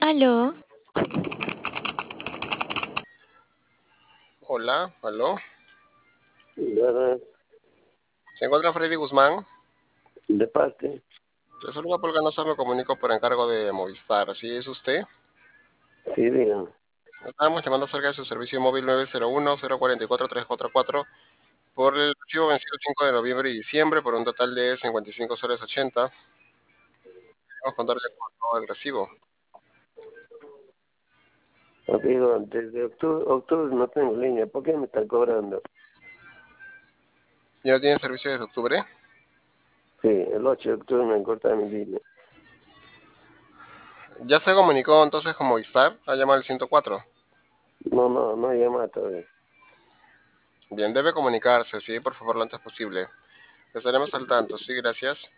Aló, Hola, aló. ¿Verdad? ¿Se encuentra Freddy Guzmán? De parte, Le saluda Paul Ganosa, me comunico por encargo de Movistar. ¿Así es usted? sí, digan. Estábamos llamando acerca de su servicio móvil 901-044-344 por el recibo vencido el 5 de noviembre y diciembre por un total de 55 soles 80. Vamos a contarle con todo el recibo. Amigo, desde octubre no tengo línea. ¿Por qué me están cobrando? ¿Ya no tiene servicio desde octubre? Sí, el 8 de octubre me cortaron mi línea. ¿Ya se comunicó entonces con Movistar? Ha llamado al 104. No llama todavía. Bien, debe comunicarse, sí, por favor, lo antes posible. Estaremos al tanto, sí, gracias.